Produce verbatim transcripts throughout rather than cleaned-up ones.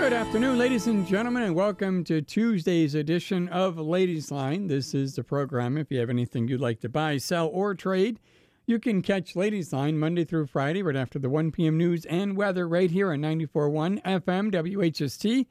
Good afternoon, ladies and gentlemen, and welcome to Tuesday's edition of Ladies Line. This is the program. If you have anything you'd like to buy, sell, or trade, you can catch Ladies Line Monday through Friday right after the one p.m. news and weather right here on ninety-four point one F M W H S T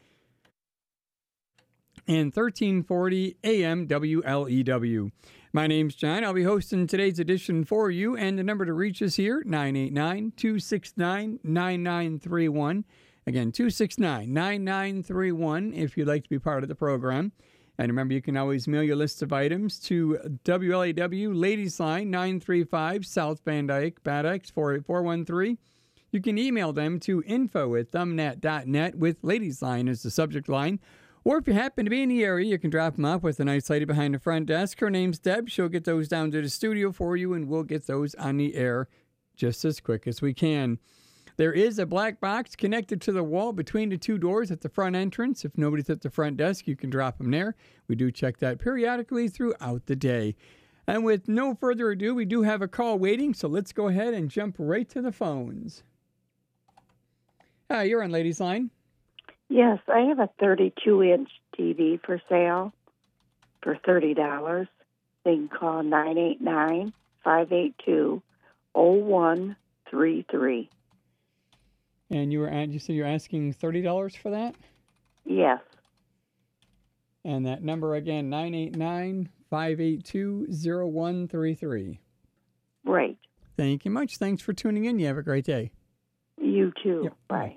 and thirteen forty A M W L E W. My name's John. I'll be hosting today's edition for you, and the number to reach us here, nine eight nine, two six nine, nine nine three one. Again, two six nine, nine nine three one if you'd like to be part of the program. And remember, you can always mail your list of items to W L A W Ladies Line, nine three five South Van Dyke, Bad X four eight four one three. You can email them to info at thumbnet dot net with Ladies Line as the subject line. Or if you happen to be in the area, you can drop them off with a nice lady behind the front desk. Her name's Deb. She'll get those down to the studio for you, and we'll get those on the air just as quick as we can. There is a black box connected to the wall between the two doors at the front entrance. If nobody's at the front desk, you can drop them there. We do check that periodically throughout the day. And with no further ado, we do have a call waiting, so let's go ahead and jump right to the phones. Hi, you're on Ladies Line. Yes, I have a thirty-two inch T V for sale for thirty dollars. They can call nine eight nine, five eight two, zero one three three. And you were at, you said you're asking thirty dollars for that? Yes. And that number again, nine eight nine, five eight two, zero one three three. Right. Thank you much. Thanks for tuning in. You have a great day. You too. Yep. Bye.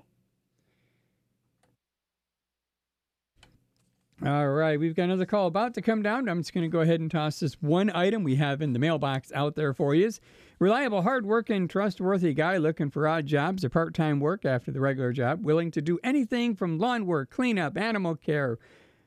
All right, we've got another call about to come down. I'm just going to go ahead and toss this one item we have in the mailbox out there for you. Reliable, hard-working, trustworthy guy looking for odd jobs or part-time work after the regular job, willing to do anything from lawn work, cleanup, animal care,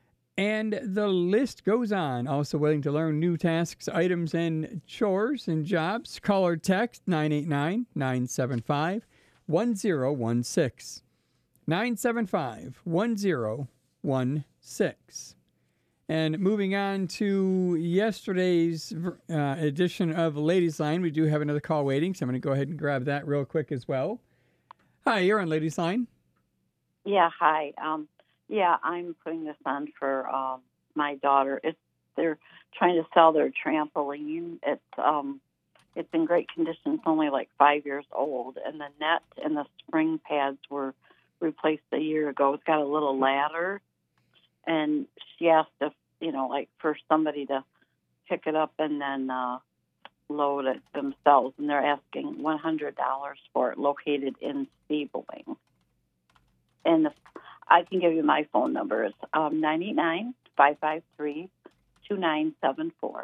and the list goes on. Also willing to learn new tasks, items, and chores and jobs. Call or text nine eight nine, nine seven five, one zero one six. nine seven five, one zero one six. And moving on to yesterday's uh, edition of Ladies Line, we do have another call waiting, so I'm going to go ahead and grab that real quick as well. Hi, you're on Ladies Line. Yeah, hi. Um, yeah, I'm putting this on for um, my daughter. It's they're trying to sell their trampoline. It's um, it's in great condition. It's only like five years old, and the net and the spring pads were replaced a year ago. It's got a little ladder. And she asked if, you know, like for somebody to pick it up and then uh, load it themselves. And they're asking one hundred dollars for it, located in Stabling. And the, I can give you my phone number. It's um, nine eight nine, five five three, two nine seven four.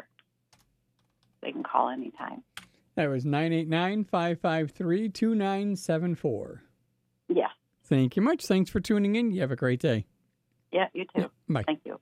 They can call anytime. That was nine eight nine, five five three, two nine seven four. Yeah. Thank you much. Thanks for tuning in. You have a great day. Yeah, you too. Yeah, bye. Thank you.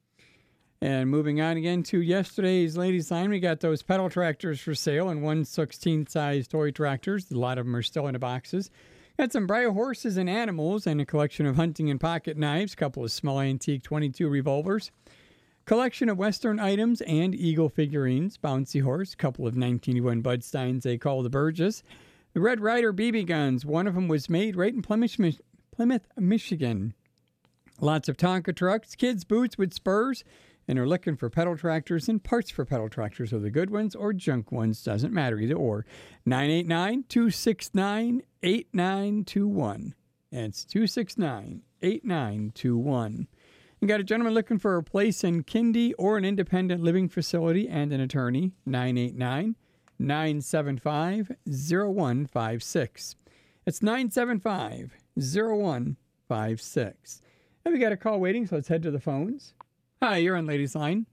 And moving on again to yesterday's Ladies Line, we got those pedal tractors for sale and one sixteenth size toy tractors. A lot of them are still in the boxes. Got some Breyer horses and animals and a collection of hunting and pocket knives, a couple of small antique twenty-two revolvers, collection of Western items and Eagle figurines, bouncy horse, a couple of nineteen oh one Bud Steins they call the Burgess, the Red Ryder B B guns. One of them was made right in Plymouth, Plymouth, Michigan. Lots of Tonka trucks, kids' boots with spurs, and are looking for pedal tractors and parts for pedal tractors, or the good ones or junk ones, doesn't matter either or. nine eight nine, two six nine, eight nine two one. That's two six nine, eight nine two one. You got a gentleman looking for a place in Kindy or an independent living facility and an attorney. nine eight nine, nine seven five, zero one five six. It's nine seven five, zero one five six. And we got a call waiting, so let's head to the phones. Hi, you're on Ladies Line.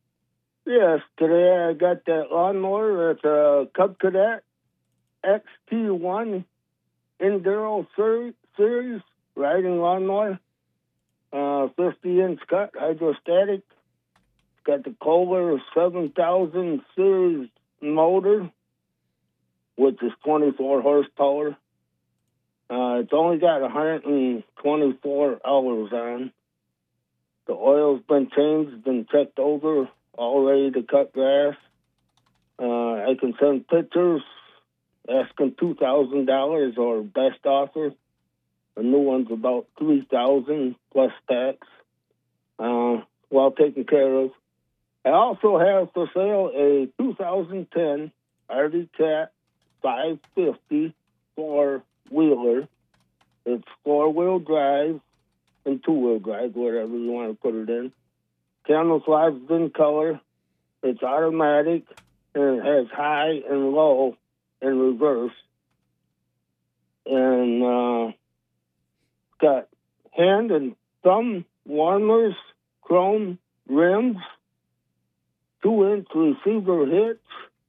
Yes, today I got that lawnmower. It's a Cub Cadet X T one Enduro Series riding lawnmower. Uh, fifty inch cut, hydrostatic. It's got the Kohler seven thousand series motor, which is twenty-four horsepower. Uh, it's only got one hundred twenty-four hours on. The oil's been changed, been checked over, all ready to cut grass. Uh, I can send pictures, asking two thousand dollars or best offer, A new one's about three thousand plus tax. Uh, well taken care of. I also have for sale a two thousand ten Artie Cat five fifty four-wheeler. It's four-wheel drive and two-wheel drive, whatever you want to put it in. Camouflaged in color. It's automatic, and it has high and low in reverse. And uh, got hand and thumb warmers, chrome rims, two-inch receiver hitch,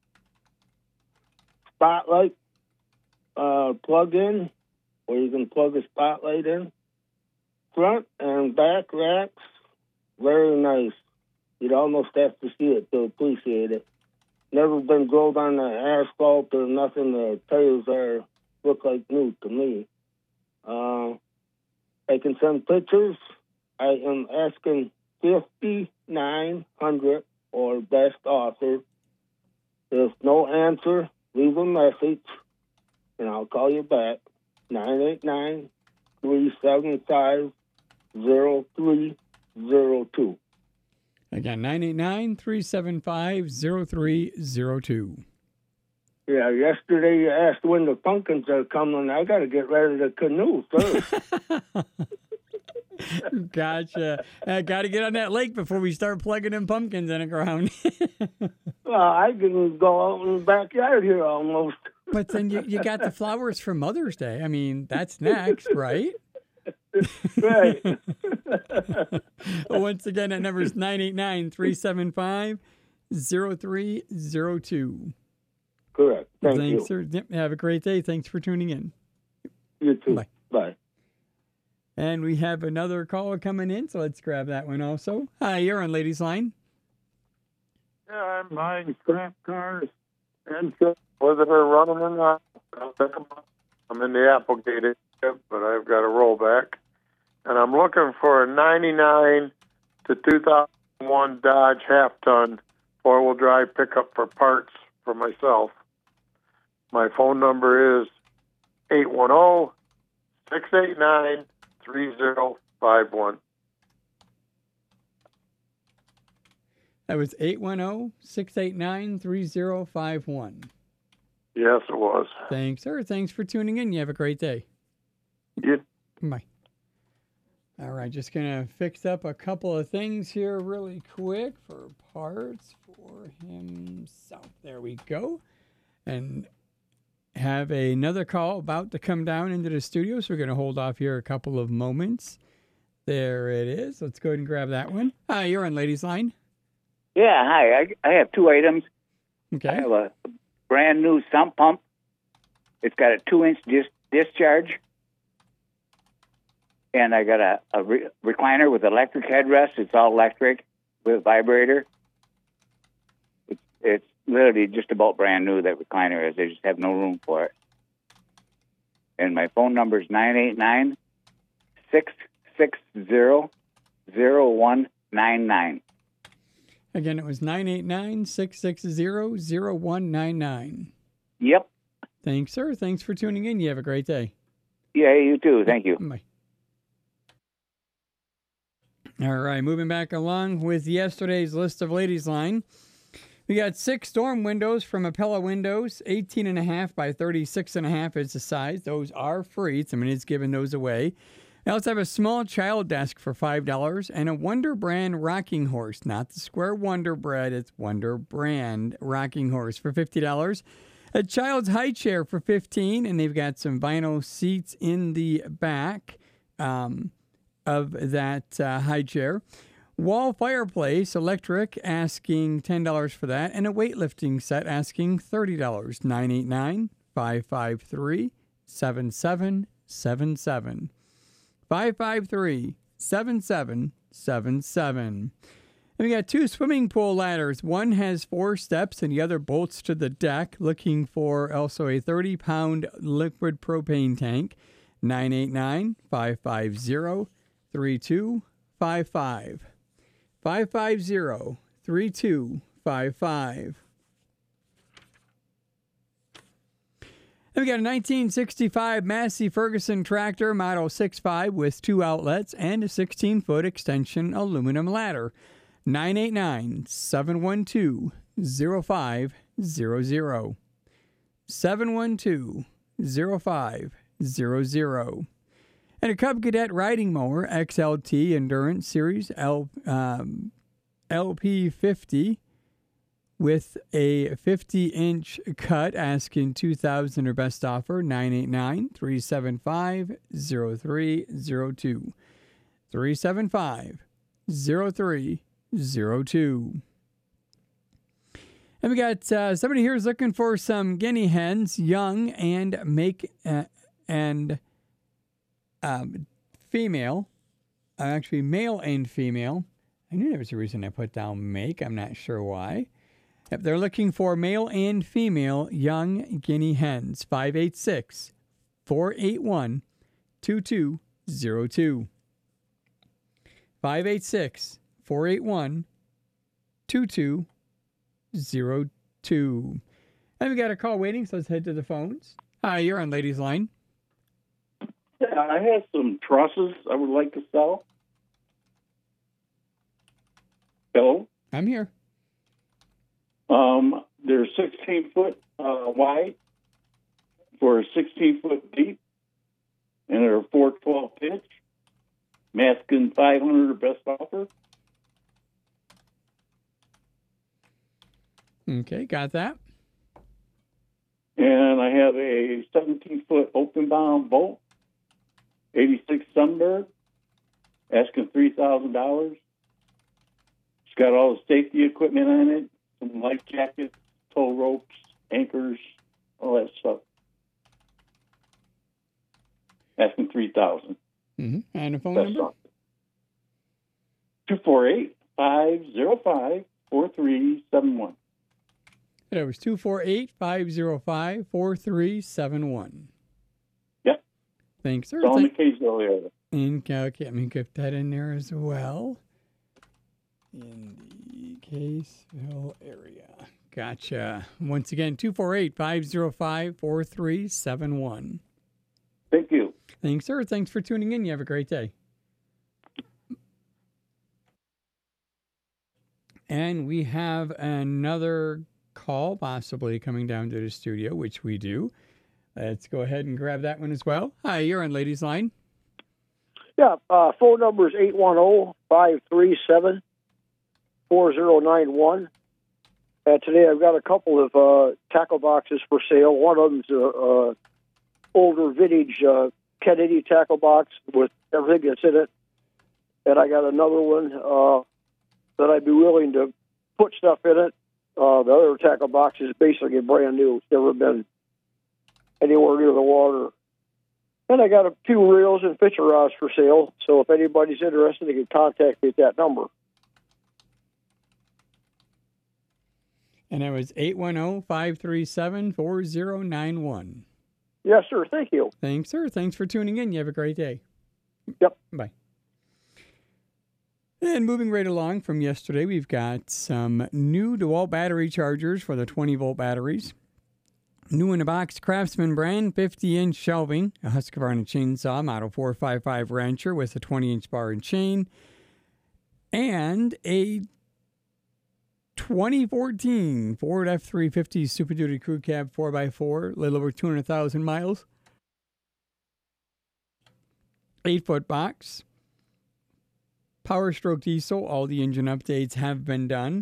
spotlight uh, plug-in, where you can plug a spotlight in. Front and back racks, very nice. You'd almost have to see it to appreciate it. Never been drove on the asphalt or nothing. The tires are look like new to me. Uh, I can send pictures. I am asking fifty-nine hundred or best offer. If no answer, leave a message, and I'll call you back. nine eight nine, three seven five, zero three zero two. Again, nine eight nine, three seven five, zero three zero two. Yeah, yesterday you asked when the pumpkins are coming. I got to get ready to canoe first. Gotcha. I got to get on that lake before we start plugging them pumpkins in the ground. Well, I can go out in the backyard here almost. But then you, you got the flowers for Mother's Day. I mean, that's next, right? Right. Once again, that number is nine eight nine, three seven five, zero three zero two. Correct. Thank Thanks, you. sir. Yep, have a great day. Thanks for tuning in. You too. Bye. Bye. And we have another caller coming in, so let's grab that one also. Hi, you're on Ladies Line. Yeah, I'm buying scrap cars and so whether they're running or not. I'll pick them up. I'm in the Applegate area, but I've got a rollback. And I'm looking for a ninety-nine to two thousand one Dodge half-ton four-wheel drive pickup for parts for myself. My phone number is eight one zero, six eight nine, three zero five one. That was eight one zero, six eight nine, three zero five one. Yes, it was. Thanks, sir. Thanks for tuning in. You have a great day. You Bye. All right, just going to fix up a couple of things here really quick for parts for himself. There we go. And have another call about to come down into the studio, so we're going to hold off here a couple of moments. There it is. Let's go ahead and grab that one. Hi, you're on Ladies Line. Yeah, hi. I, I have two items. Okay. I have a brand new sump pump. It's got a two-inch dis- discharge. And I got a, a re- recliner with electric headrest. It's all electric with vibrator. It's, it's literally just about brand new, that recliner is. They just have no room for it. And my phone number is nine eight nine, six six zero, zero one nine nine. Again, it was nine eight nine, six six zero, zero one nine nine. Yep. Thanks, sir. Thanks for tuning in. You have a great day. Yeah, you too. Thank you. Bye. All right, moving back along with yesterday's list of Ladies Line. We got six storm windows from Appella Windows, eighteen and a half by thirty-six and a half is the size. Those are free. Somebody's giving those away. I also have a small child desk for five dollars and a Wonder Brand rocking horse, not the square Wonder Bread, it's Wonder Brand rocking horse for fifty dollars. A child's high chair for fifteen dollars, and they've got some vinyl seats in the back um, of that uh, high chair. Wall fireplace, electric, asking ten dollars for that, and a weightlifting set asking thirty dollars. nine eight nine, five five three, seven seven seven seven. five five three, seven seven seven seven. And we got two swimming pool ladders. One has four steps and the other bolts to the deck. Looking for also a thirty pound liquid propane tank. nine eight nine, five five zero, three two five five. five five zero, three two five five. Then we got a nineteen sixty-five Massey Ferguson tractor, model six five, with two outlets and a sixteen-foot extension aluminum ladder. nine eight nine, seven one two, zero five zero zero. seven one two, zero five zero zero. And a Cub Cadet riding mower, X L T Endurance Series L, um, L P fifty, with a fifty-inch cut, asking two thousand dollars or best offer, nine eight nine, three seven five, zero three zero two. three seven five, zero three zero two. And we got uh, somebody here is looking for some guinea hens, young and make uh, and um, female, uh, actually male and female. I knew there was a reason I put down make. I'm not sure why. Yep, they're looking for male and female young guinea hens. five eight six, four eight one, two two zero two. five eight six, four eight one, two two zero two. And we got a call waiting, so let's head to the phones. Hi, you're on Ladies Line. Yeah, I have some trusses I would like to sell. Hello? I'm here. Um, they're sixteen foot uh, wide for sixteen foot deep, and they're four twelve pitch. Masking five hundred or best offer. Okay, got that. And I have a seventeen foot open bound boat, eighty-six Sunbird, asking three thousand dollars. It's got all the safety equipment on it, some life jackets, tow ropes, anchors, all that stuff. Asking three thousand dollars. Mm-hmm. And a phone That's number? two four eight, five zero five, four three seven one. That was two four eight, five zero five, four three seven one. Yep. Thanks, sir. It's all in the Thank- Kaysville area. in, okay, let me get that in there as well. In the Kaysville area. Gotcha. Once again, two four eight, five zero five, four three seven one. Thank you. Thanks, sir. Thanks for tuning in. You have a great day. And we have another call possibly coming down to the studio, which we do. Let's go ahead and grab that one as well. Hi, you're on Ladies Line. Yeah, uh, phone number is eight one zero, five three seven, four zero nine one. And today I've got a couple of uh, tackle boxes for sale. One of them's a uh, older vintage uh, Kennedy tackle box with everything that's in it. And I got another one uh, that I'd be willing to put stuff in it. Uh, the other tackle box is basically brand new. It's never been anywhere near the water. And I got a few reels and pitcher rods for sale. So if anybody's interested, they can contact me at that number. And that was eight one zero, five three seven, four zero nine one. Yes, sir. Thank you. Thanks, sir. Thanks for tuning in. You have a great day. Yep. Bye. And moving right along from yesterday, we've got some new DeWalt battery chargers for the twenty volt batteries. New in the box, Craftsman brand, fifty inch shelving, a Husqvarna chainsaw, model four five five Rancher with a twenty inch bar and chain, and a twenty fourteen Ford F three fifty Super Duty Crew Cab four by four, a little over two hundred thousand miles. eight foot box. Power Stroke diesel, all the engine updates have been done.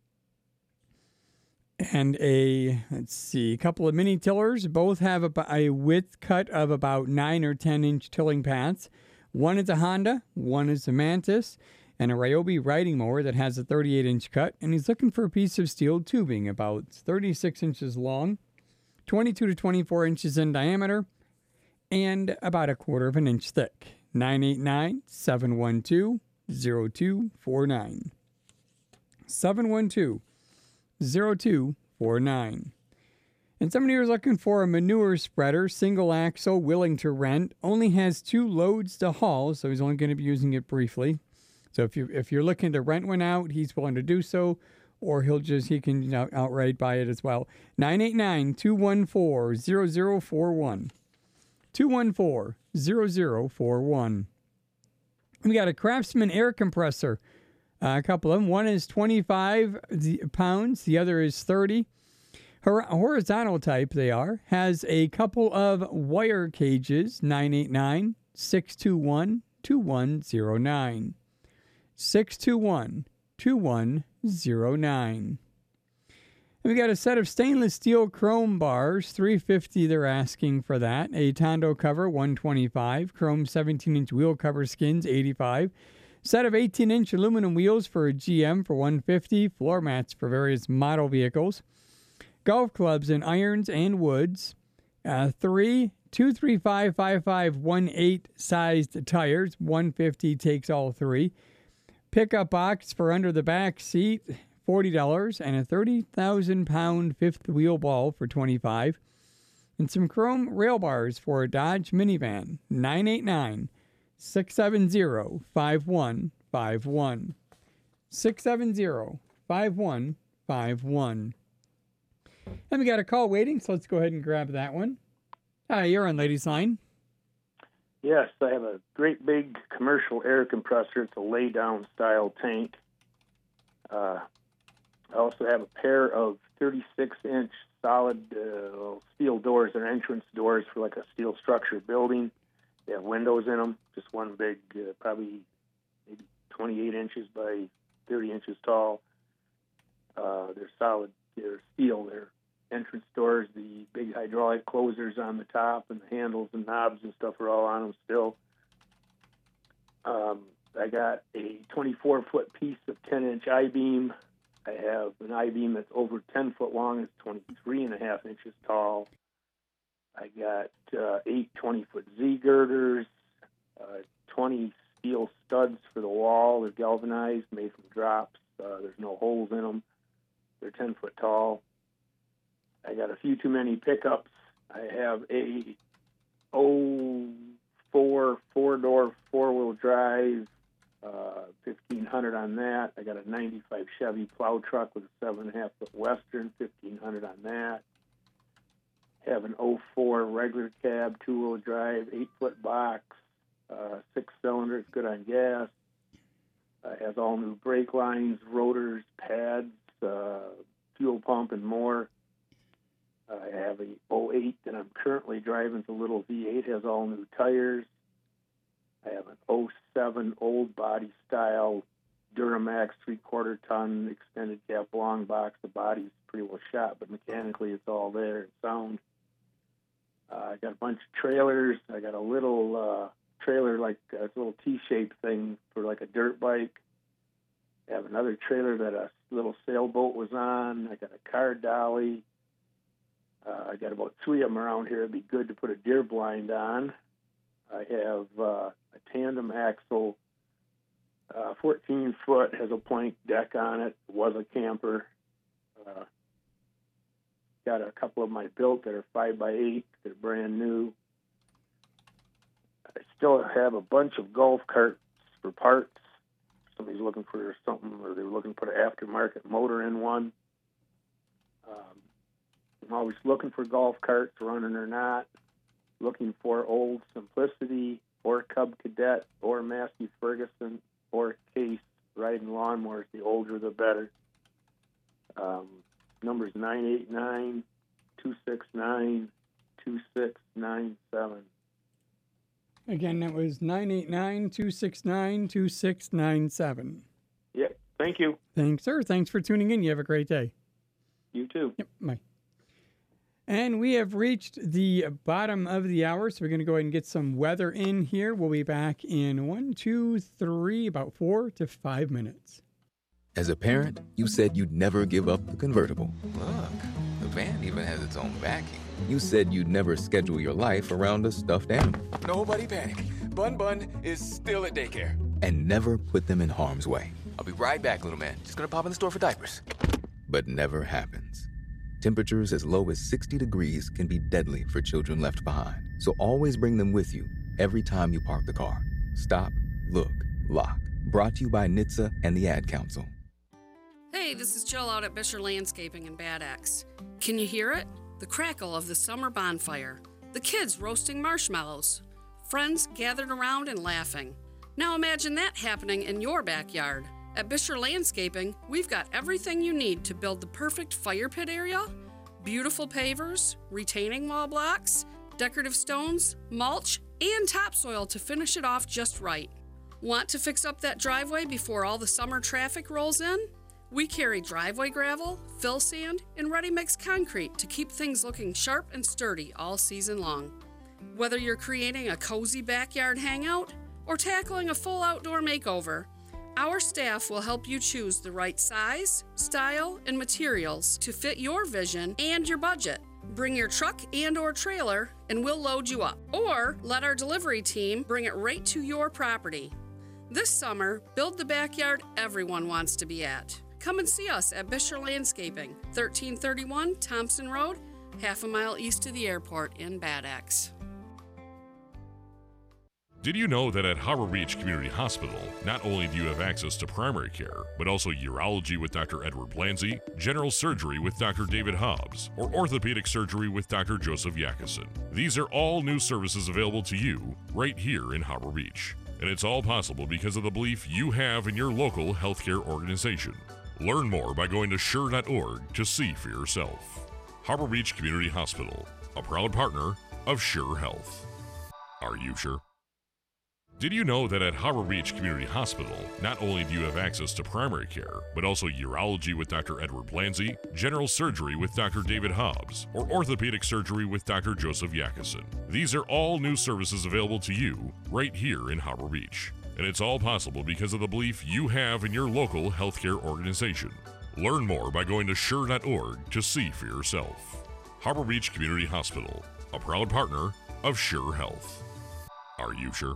And a, let's see, a couple of mini tillers. Both have a, a width cut of about nine or ten inch tilling paths. One is a Honda, one is a Mantis, and a Ryobi riding mower that has a thirty-eight inch cut. And he's looking for a piece of steel tubing about thirty-six inches long, twenty-two to twenty-four inches in diameter, and about a quarter of an inch thick. nine eight nine, seven one two, zero two four nine. seven one two, zero two four nine. And somebody who's looking for a manure spreader, single axle, willing to rent, only has two loads to haul, so he's only going to be using it briefly. So if you if you're looking to rent one out, he's willing to do so, or he'll just, he can you know, outright buy it as well. nine eight nine, two one four, zero zero four one. two one four, zero zero four one. We got a Craftsman air compressor. Uh, a couple of them. One is twenty-five pounds. The other is thirty. Hor- horizontal type they are. Has a couple of wire cages. nine eight nine, six two one, two one zero nine. six two one, two one zero nine. And we got a set of stainless steel chrome bars. three hundred fifty dollars they're asking for that. A Tondo cover, one hundred twenty-five dollars. Chrome seventeen inch wheel cover skins, eighty-five dollars. Set of eighteen inch aluminum wheels for a G M for one hundred fifty dollars. Floor mats for various model vehicles. Golf clubs in irons and woods. Uh, three two three five five five one eight sized tires. one hundred fifty dollars takes all three. Pickup box for under the back seat, forty dollars. And a thirty thousand pound fifth wheel ball for twenty-five dollars. And some chrome rail bars for a Dodge minivan, nine eight nine, six seven zero, five one five one. six seven zero, five one five one. And we got a call waiting, so let's go ahead and grab that one. Hi, you're on Ladies Line. Yes, I have a great big commercial air compressor. It's a lay-down style tank. Uh, I also have a pair of thirty-six inch solid uh, steel doors. They're entrance doors for like a steel structured building. They have windows in them, just one big, uh, probably maybe twenty-eight inches by thirty inches tall. Uh, they're solid, they're steel. They're entrance doors. The big hydraulic closers on the top and the handles and knobs and stuff are all on them still. Um, I got a twenty-four foot piece of ten inch I-beam. I have an I-beam that's over ten foot long. It's twenty-three and a half inches tall. I got uh, eight twenty-foot Z-girders, uh, twenty steel studs for the wall. They're galvanized, made from drops. Uh, there's no holes in them. They're ten foot tall. I got a few too many pickups. I have a oh four four-door four-wheel drive, uh, fifteen hundred on that. I got a ninety-five Chevy plow truck with a seven and a half foot Western, fifteen hundred on that. Have an oh four regular cab, two-wheel drive, eight-foot box, uh, six cylinders, good on gas. Uh, has all new brake lines, rotors, pads, uh, fuel pump, and more. I have a oh eight that I'm currently driving. It's a little V eight, has all new tires. I have an oh seven old body style Duramax three-quarter ton extended cab long box. The body's pretty well shot, but mechanically it's all there. It's sound. Uh, I got a bunch of trailers. I got a little uh, trailer, like a little T-shaped thing for like a dirt bike. I have another trailer that a little sailboat was on. I got a car dolly. Uh, I got about three of them around here. It'd be good to put a deer blind on. I have uh, a tandem axle, uh, fourteen foot, has a plank deck on it. It was a camper. Uh, got a couple of them I built that are five by eight. They're brand new. I still have a bunch of golf carts for parts. Somebody's looking for something, or they were looking to put an aftermarket motor in one. Um, I'm always looking for golf carts, running or not. Looking for Old Simplicity or Cub Cadet or Massey Ferguson or Case riding lawnmowers. The older, the better. Um, number's nine eight nine, two six nine, two six nine seven. Again, that was nine eight nine, two six nine, two six nine seven. Yep. Thank you. Thanks, sir. Thanks for tuning in. You have a great day. You too. Yep. Bye. And we have reached the bottom of the hour, so we're going to go ahead and get some weather in here. We'll be back in one, two, three, about four to five minutes. As a parent, you said you'd never give up the convertible. Look, the van even has its own backing. You said you'd never schedule your life around a stuffed animal. Nobody panic. Bun Bun is still at daycare. And never put them in harm's way. I'll be right back, little man. Just gonna pop in the store for diapers. But never happens. Temperatures as low as sixty degrees can be deadly for children left behind. So always bring them with you every time you park the car. Stop, look, lock. Brought to you by N H T S A and the Ad Council. Hey, Hey, this is Jill out at Bisher Landscaping in Bad Axe. Can you hear it? The crackle of the summer bonfire. The kids roasting marshmallows. Friends gathered around and laughing. Now imagine that happening in your backyard. At Bisher Landscaping, we've got everything you need to build the perfect fire pit area, beautiful pavers, retaining wall blocks, decorative stones, mulch, and topsoil to finish it off just right. Want to fix up that driveway before all the summer traffic rolls in? We carry driveway gravel, fill sand, and ready-mix concrete to keep things looking sharp and sturdy all season long. Whether you're creating a cozy backyard hangout or tackling a full outdoor makeover, our staff will help you choose the right size, style, and materials to fit your vision and your budget. Bring your truck and or trailer and we'll load you up. Or let our delivery team bring it right to your property. This summer, build the backyard everyone wants to be at. Come and see us at Bisher Landscaping, thirteen thirty-one Thompson Road, half a mile east of the airport in Bad Axe. Did you know that at Harbor Beach Community Hospital, not only do you have access to primary care, but also urology with Doctor Edward Blanzy, general surgery with Doctor David Hobbs, or orthopedic surgery with Doctor Joseph Yakison? These are all new services available to you right here in Harbor Beach. And it's all possible because of the belief you have in your local healthcare organization. Learn more by going to sure dot org to see for yourself. Harbor Beach Community Hospital, a proud partner of Sure Health. Are you sure? Did you know that at Harbor Beach Community Hospital, not only do you have access to primary care, but also urology with Doctor Edward Blanzy, general surgery with Doctor David Hobbs, or orthopedic surgery with Doctor Joseph Yakison? These are all new services available to you right here in Harbor Beach. And it's all possible because of the belief you have in your local healthcare organization. Learn more by going to sure dot org to see for yourself. Harbor Beach Community Hospital, a proud partner of Sure Health. Are you sure?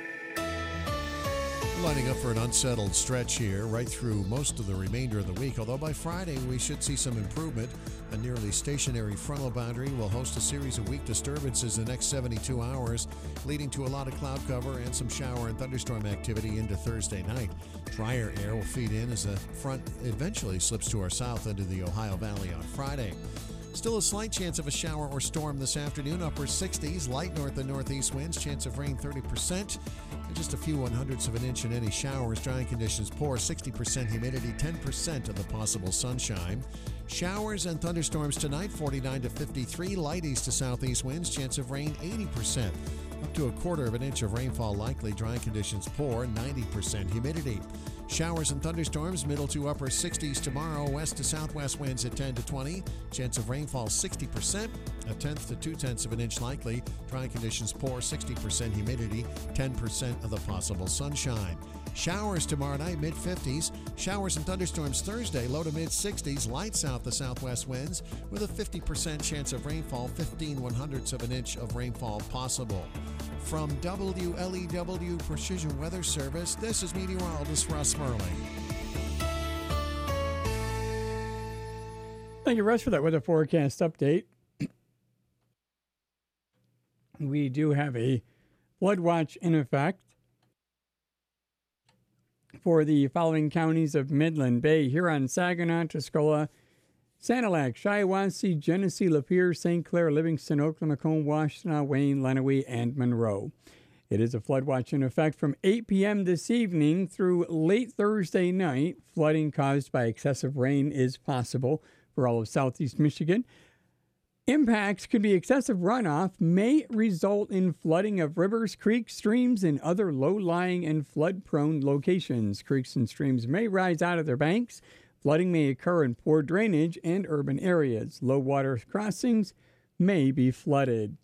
Lining up for an unsettled stretch here right through most of the remainder of the week, although by Friday we should see some improvement. A nearly stationary frontal boundary will host a series of weak disturbances in the next seventy-two hours, leading to a lot of cloud cover and some shower and thunderstorm activity into Thursday night. Drier air will feed in as the front eventually slips to our south into the Ohio Valley on Friday. Still a slight chance of a shower or storm this afternoon, upper sixties, light north and northeast winds, chance of rain thirty percent, and just a few one hundredths of an inch in any showers. Drying conditions poor, sixty percent humidity, ten percent of the possible sunshine. Showers and thunderstorms tonight, forty-nine to fifty-three, light east to southeast winds, chance of rain eighty percent. Up to a quarter of an inch of rainfall likely, drying conditions poor, ninety percent humidity. Showers and thunderstorms, middle to upper sixties tomorrow, west to southwest winds at ten to twenty. Chance of rainfall sixty percent, a tenth to two tenths of an inch likely. Drying conditions poor, sixty percent humidity, ten percent of the possible sunshine. Showers tomorrow night, mid fifties. Showers and thunderstorms Thursday, low to mid sixties, light south to southwest winds with a fifty percent chance of rainfall, fifteen one hundredths of an inch of rainfall possible. From W L E W Precision Weather Service, this is meteorologist Russ Merling. Thank you, Russ, for that weather forecast update. We do have a flood watch in effect for the following counties of Midland Bay: Huron, Saginaw, Tuscola, Sanilac, Shiawassee, Genesee, Lapeer, Saint Clair, Livingston, Oakland, Macomb, Washtenaw, Wayne, Lenawee, and Monroe. It is a flood watch in effect from eight p.m. this evening through late Thursday night. Flooding caused by excessive rain is possible for all of southeast Michigan. Impacts could be excessive runoff, may result in flooding of rivers, creeks, streams, and other low-lying and flood-prone locations. Creeks and streams may rise out of their banks. Flooding may occur in poor drainage and urban areas. Low water crossings may be flooded.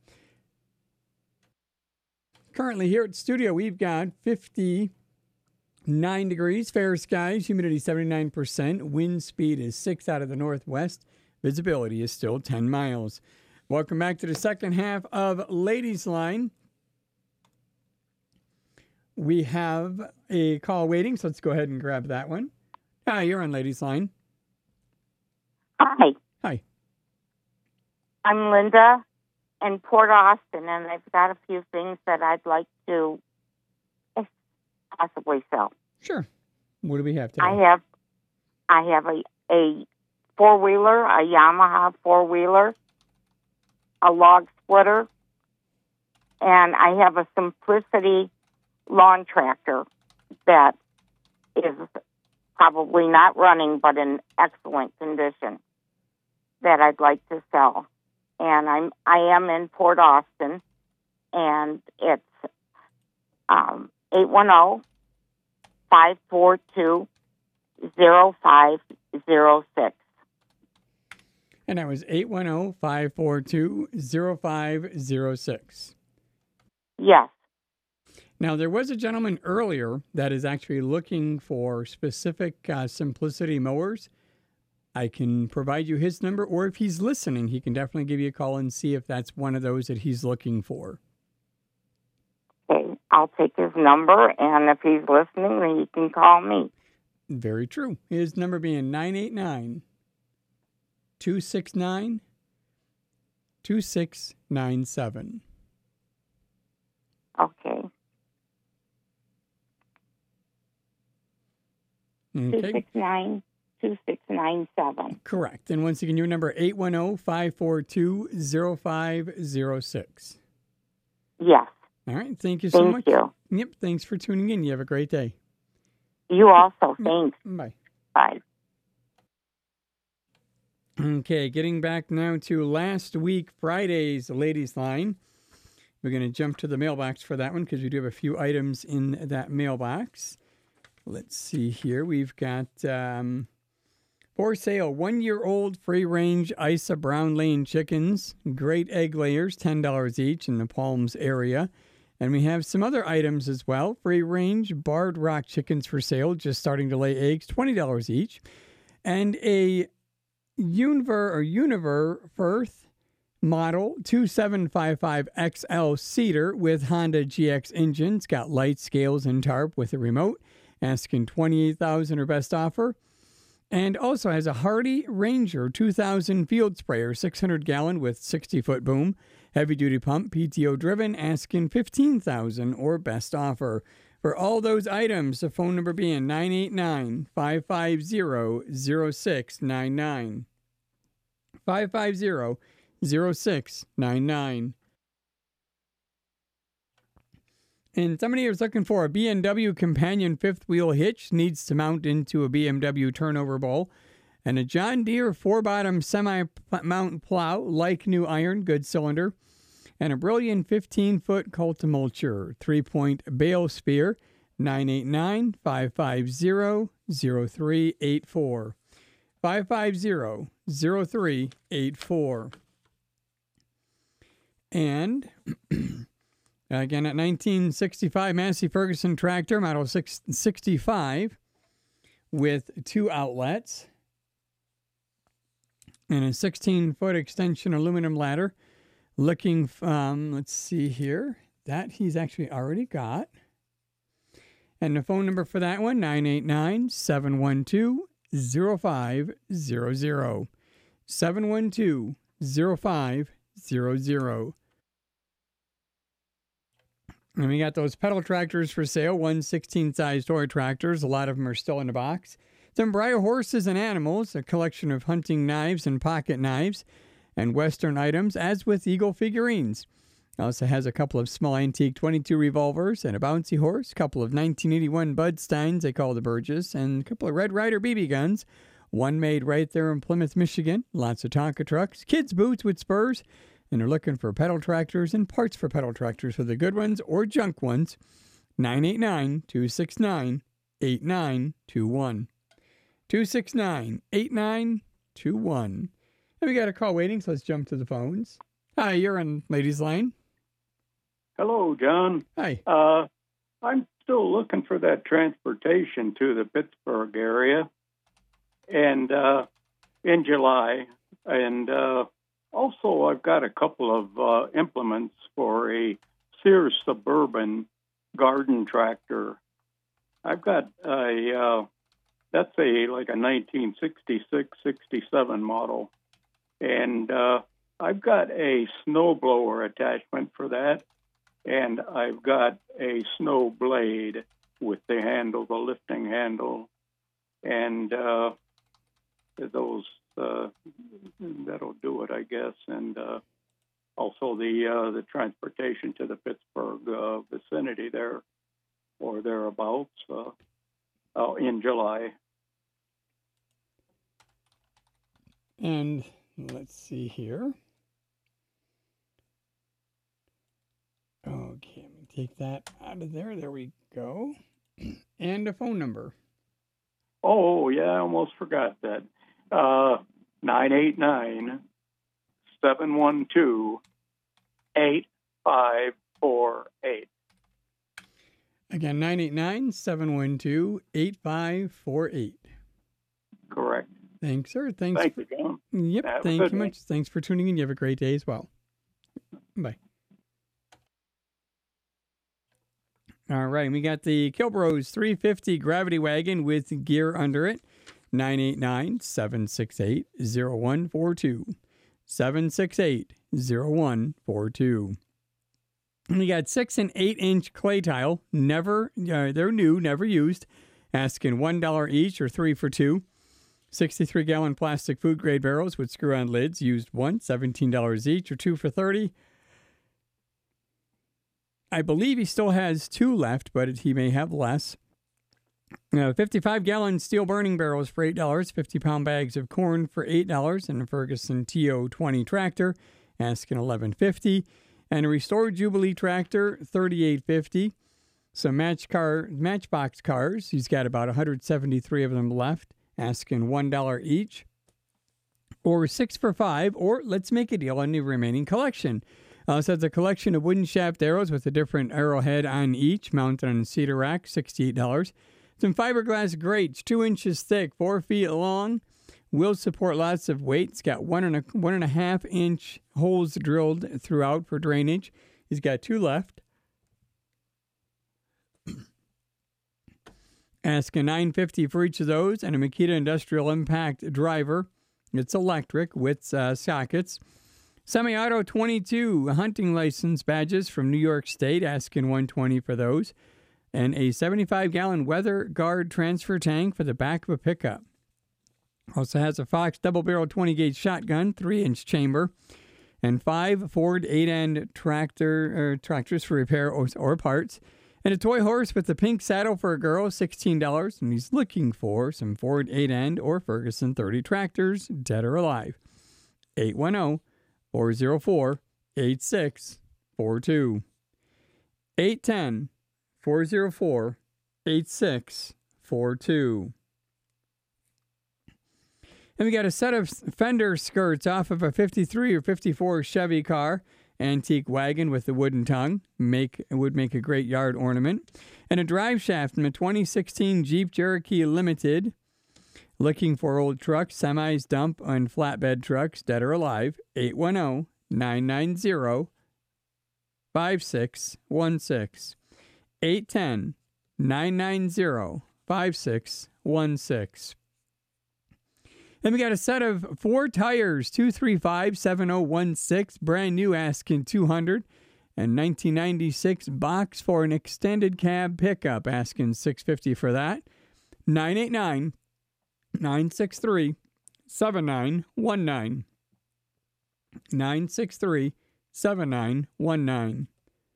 Currently here at the studio, we've got fifty-nine degrees, fair skies, humidity seventy-nine percent, wind speed is six out of the northwest. Visibility is still ten miles. Welcome back to the second half of Ladies Line. We have a call waiting, so let's go ahead and grab that one. Hi, you're on Ladies Line. Hi. Hi. I'm Linda in Port Austin, and I've got a few things that I'd like to possibly sell. Sure. What do we have today? I have I have a, a four-wheeler, a Yamaha four-wheeler, a log splitter, and I have a Simplicity lawn tractor that is probably not running, but in excellent condition that I'd like to sell. And I'm I am in Port Austin, and it's um, eight one zero, five four two, zero five zero six. And that was eight one zero, five four two, zero five zero six. Yes. Now, there was a gentleman earlier that is actually looking for specific uh, Simplicity mowers. I can provide you his number, or if he's listening, he can definitely give you a call and see if that's one of those that he's looking for. Okay, I'll take his number, and if he's listening, then he can call me. Very true. His number being nine eight nine, two six nine, two six nine seven. Okay. Okay. two six nine, two six nine seven. Correct. And once again, your number eight one zero, five four two, zero five zero six. Yes. All right. Thank you so Thank much. you. Yep. Thanks for tuning in. You have a great day. You also. Thanks. Bye. Bye. Okay. Getting back now to last week, Friday's ladies line. We're going to jump to the mailbox for that one because we do have a few items in that mailbox. Let's see here. We've got um, for sale one-year-old free-range Isa Brown Lane chickens. Great egg layers, ten dollars each in the Palms area. And we have some other items as well. Free-range Barred Rock chickens for sale, just starting to lay eggs, twenty dollars each. And a Univer or Univer Firth model two seven five five X L Cedar with Honda G X engine. It's got light scales and tarp with a remote. Asking twenty-eight thousand dollars or best offer. And also has a Hardy Ranger two thousand field sprayer, six hundred gallon with sixty foot boom. Heavy duty pump, P T O driven, asking fifteen thousand dollars or best offer. For all those items, the phone number being nine eight nine, five five zero, zero six nine nine. five five zero, zero six nine nine. And somebody is looking for a B M W companion fifth wheel hitch, needs to mount into a B M W turnover bowl, and a John Deere four bottom semi mount plow, like new iron, good cylinder, and a Brilliant fifteen foot Cultimulture three point bale sphere, nine eight nine, five five zero, zero three eight four. five five zero, zero three eight four. And again, at nineteen sixty-five Massey Ferguson tractor, model six sixty-five, with two outlets and a sixteen foot extension aluminum ladder. Looking, um, let's see here, that he's actually already got. And the phone number for that one, nine eight nine, seven one two, zero five zero zero. seven one two, zero five zero zero. And we got those pedal tractors for sale, one sixteen-size toy tractors. A lot of them are still in the box. Some Breyer horses and animals, a collection of hunting knives and pocket knives, and Western items, as with Eagle figurines. Also has a couple of small antique twenty-two revolvers and a bouncy horse, a couple of nineteen eighty-one Bud Steins, they call the Burgess, and a couple of Red Ryder B B guns. One made right there in Plymouth, Michigan. Lots of Tonka trucks, kids' boots with spurs. And they're looking for pedal tractors and parts for pedal tractors, for the good ones or junk ones. nine eight nine, two six nine, eight nine two one. two six nine, eight nine two one. And we got a call waiting, so let's jump to the phones. Hi, you're on Ladies Line. Hello, John. Hi. Uh, I'm still looking for that transportation to the Pittsburgh area, and uh, in July. And uh, also, I've got a couple of uh, implements for a Sears Suburban garden tractor. I've got a uh, that's a like a nineteen sixty-six sixty-seven model, and uh, I've got a snowblower attachment for that. And I've got a snow blade with the handle, the lifting handle. And uh, those uh, that'll do it, I guess, and uh, also the uh, the transportation to the Pittsburgh uh, vicinity there or thereabouts uh, uh, in July. And let's see here. Okay, let me take that out of there. There we go. And a phone number. Oh, yeah, I almost forgot that. Uh, nine eight nine, seven one two, eight five four eight. Again, nine eight nine, seven one two, eight five four eight. Correct. Thanks, sir. Thanks. Thank for, you, John. Yep, Have a thank good you one. much. Thanks for tuning in. You have a great day as well. Bye. All right, we got the Kilbros three fifty Gravity Wagon with gear under it. nine eight nine, seven six eight, zero one four two. seven six eight, zero one four two. And we got six and eight inch clay tile. Never, uh, they're new, never used. Asking one dollar each or three for two. sixty-three gallon plastic food grade barrels with screw on lids. Used one, seventeen dollars each or two for thirty. I believe he still has two left, but he may have less. Uh, fifty-five gallon steel burning barrels for eight dollars. fifty pound bags of corn for eight dollars. And a Ferguson T O twenty tractor, asking eleven fifty. And a restored Jubilee tractor, thirty-eight fifty. Some match car, Matchbox cars. He's got about one hundred seventy-three of them left, asking one dollar each. Or six for five, or let's make a deal on the remaining collection. Uh, so it's a collection of wooden shaft arrows with a different arrowhead on each, mounted on a cedar rack, sixty-eight dollars. Some fiberglass grates, two inches thick, four feet long. Will support lots of weight. It's got one and a one and a half inch holes drilled throughout for drainage. He's got two left. Asking nine fifty for each of those, and a Makita Industrial Impact driver. It's electric with uh, sockets. Semi-auto twenty-two hunting license badges from New York State, asking one twenty for those. And a seventy-five gallon Weather Guard transfer tank for the back of a pickup. Also has a Fox double-barrel twenty gauge shotgun, three inch chamber. And five Ford eight-end tractor, uh, tractors for repair or, or parts. And a toy horse with the pink saddle for a girl, sixteen dollars. And he's looking for some Ford eight-end or Ferguson thirty tractors, dead or alive. eight one zero, four zero four, eight six four two. eight one zero, four zero four, eight six four two. And we got a set of fender skirts off of a fifty-three or fifty-four Chevy car. Antique wagon with the wooden tongue. Make would make a great yard ornament. And a drive shaft from a twenty sixteen Jeep Cherokee Limited. Looking for old trucks, semis, dump, and flatbed trucks, dead or alive. eight one zero, nine nine zero, five six one six. eight one zero, nine nine zero, five six one six. Then we got a set of four tires, two three five, seven zero one six, brand new, asking two hundred. And nineteen ninety-six box for an extended cab pickup, asking six fifty for that. nine eight nine, nine six three, seven nine one nine. nine six three, seven nine one nine.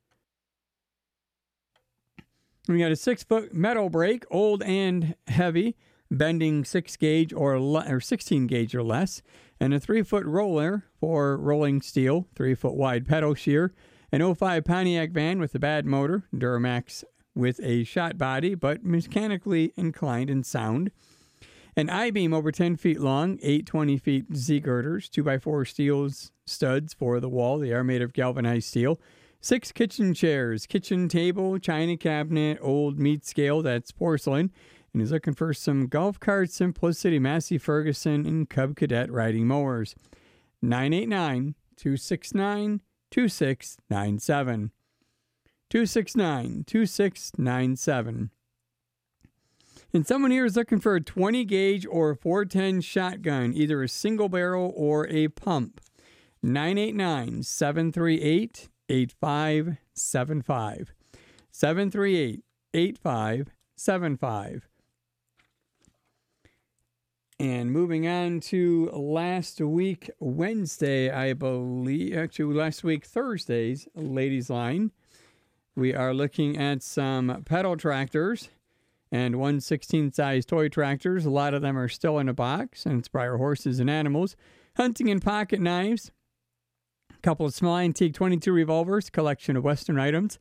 We got a six-foot metal brake, old and heavy, bending six gauge or, le- or sixteen gauge or less, and a three-foot roller for rolling steel, three-foot wide pedal shear, an oh five Pontiac van with a bad motor, Duramax with a shot body, but mechanically inclined and sound, an I-beam over ten feet long, eight twenty feet Z-girders, two by four steels studs for the wall. They are made of galvanized steel. Six kitchen chairs, kitchen table, china cabinet, old meat scale, that's porcelain. And he's looking for some Golf Cart Simplicity Massey Ferguson and Cub Cadet riding mowers. nine eight nine, two six nine, two six nine seven. two six nine, two six nine seven. And someone here is looking for a twenty gauge or four ten shotgun, either a single barrel or a pump. nine eight nine, seven three eight, eight five seven five. seven three eight, eight five seven five. And moving on to last week, Wednesday, I believe, actually last week, Thursday's Ladies Line. We are looking at some pedal tractors and one sixteenth size toy tractors. A lot of them are still in a box, and it's Breyer Horses and Animals. Hunting and pocket knives. A couple of small antique twenty-two revolvers. Collection of Western items.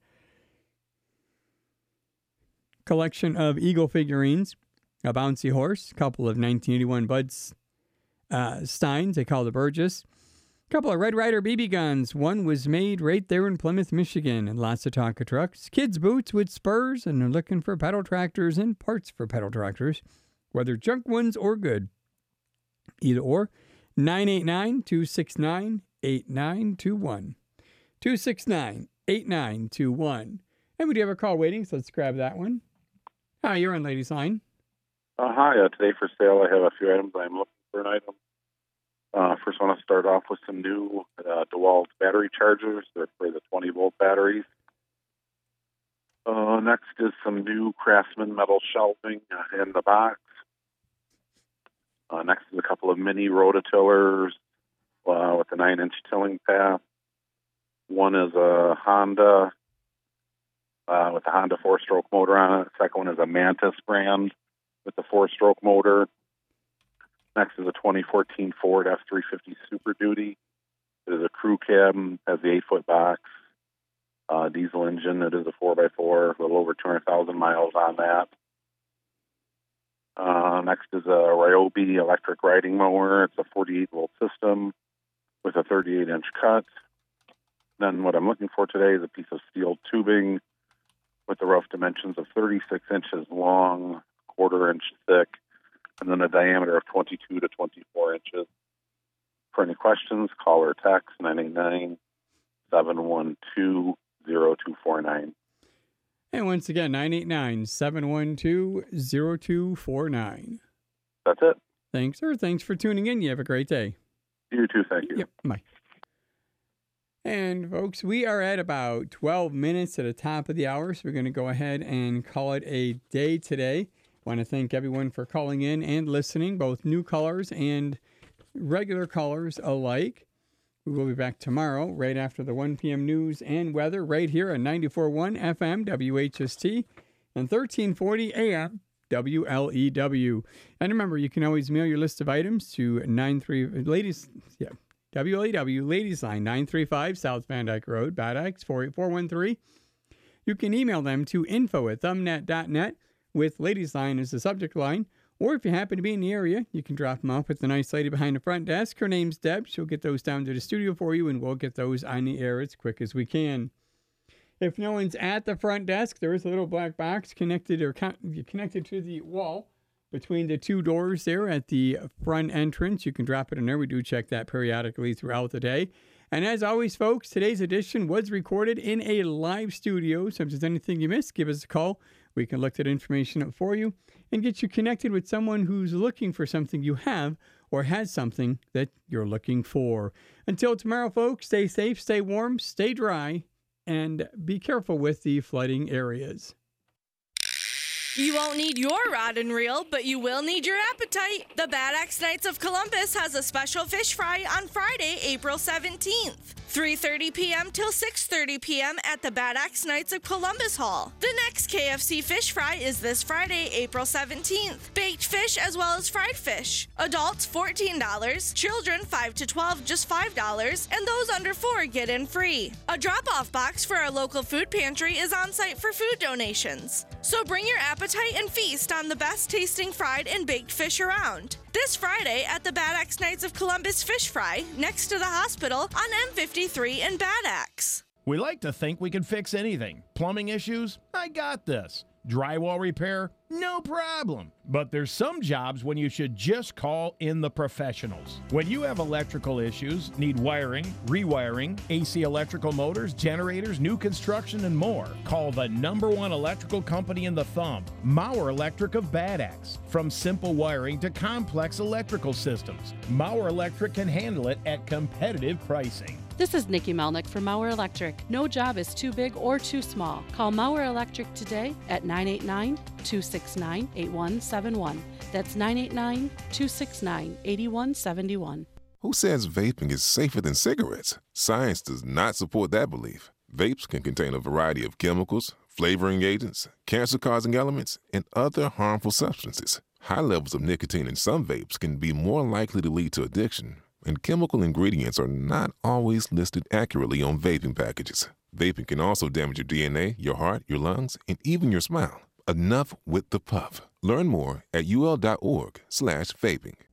Collection of Eagle figurines. A bouncy horse. A couple of nineteen eighty-one Bud's uh, Steins. They call the Burgess. A couple of Red Ryder B B guns. One was made right there in Plymouth, Michigan. And lots of Tonka trucks. Kids' boots with spurs. And they're looking for pedal tractors and parts for pedal tractors. Whether junk ones or good. Either or. nine eight nine, two six nine, eight nine two one. two six nine, eight nine two one. And we do have a call waiting, so let's grab that one. Hi, you're on Ladies Line. Uh, hi, uh, today for sale I have a few items. I'm looking for an item. Uh, first, I want to start off with some new uh, DeWalt battery chargers. They're for the twenty volt batteries. Uh, next is some new Craftsman metal shelving uh, in the box. Uh, next is a couple of mini rototillers uh, with a nine inch tilling path. One is a Honda uh, with a Honda four stroke motor on it. The second one is a Mantis brand with the four stroke motor. Next is a twenty fourteen Ford F three fifty Super Duty. It is a crew cab, has the eight foot box, uh, diesel engine. It is a four by four, a little over two hundred thousand miles on that. Uh, next is a Ryobi electric riding mower. It's a forty-eight volt system with a thirty-eight inch cut. Then what I'm looking for today is a piece of steel tubing with the rough dimensions of thirty-six inches long, quarter inch thick, and then a diameter of twenty-two to twenty-four inches. For any questions, call or text nine eight nine, seven one two, zero two four nine. And once again, nine eight nine, seven one two, zero two four nine. That's it. Thanks, sir. Thanks for tuning in. You have a great day. You too. Thank you. Yep. Bye. And, folks, we are at about twelve minutes at the top of the hour, so we're going to go ahead and call it a day today. Want to thank everyone for calling in and listening, both new callers and regular callers alike. We will be back tomorrow, right after the one p.m. news and weather, right here on ninety-four point one F M W H S T and thirteen forty A M W L E W. And remember, you can always mail your list of items to nine three ladies, yeah, W L E W, Ladies Line, nine three five South Van Dyke Road, Bad Axe, four eight four one three. You can email them to info at thumbnet dot net with Ladies Line as the subject line. Or if you happen to be in the area, you can drop them off with the nice lady behind the front desk. Her name's Deb. She'll get those down to the studio for you, and we'll get those on the air as quick as we can. If no one's at the front desk, there is a little black box connected or con- connected to the wall between the two doors there at the front entrance. You can drop it in there. We do check that periodically throughout the day. And as always, folks, today's edition was recorded in a live studio. So if there's anything you missed, give us a call. We can look that information up for you and get you connected with someone who's looking for something you have or has something that you're looking for. Until tomorrow, folks, stay safe, stay warm, stay dry, and be careful with the flooding areas. You won't need your rod and reel, but you will need your appetite. The Bad Axe Knights of Columbus has a special fish fry on Friday, April seventeenth. three thirty p.m. till six thirty p.m. at the Bad Axe Knights of Columbus Hall. The next K F C fish fry is this Friday, April seventeenth. Baked fish as well as fried fish. Adults fourteen dollars, children five to twelve just five dollars, and those under four get in free. A drop-off box for our local food pantry is on site for food donations. So bring your appetite and feast on the best tasting fried and baked fish around. This Friday at the Bad Axe Knights of Columbus Fish Fry, next to the hospital on M fifty-three in Bad Axe. We like to think we can fix anything. Plumbing issues? I got this. Drywall repair? No problem. But there's some jobs when you should just call in the professionals. When you have electrical issues, need wiring, rewiring, A C electrical motors, generators, new construction, and more, call the number one electrical company in the thumb, Mauer Electric of Bad Axe. From simple wiring to complex electrical systems, Mauer Electric can handle it at competitive pricing. This is Nikki Melnick from Mauer Electric. No job is too big or too small. Call Mauer Electric today at nine eight nine, two six nine, eight one seven one. That's nine eight nine, two six nine, eight one seven one. Who says vaping is safer than cigarettes? Science does not support that belief. Vapes can contain a variety of chemicals, flavoring agents, cancer-causing elements, and other harmful substances. High levels of nicotine in some vapes can be more likely to lead to addiction, and chemical ingredients are not always listed accurately on vaping packages. Vaping can also damage your D N A, your heart, your lungs, and even your smile. Enough with the puff. Learn more at ul.org slash vaping.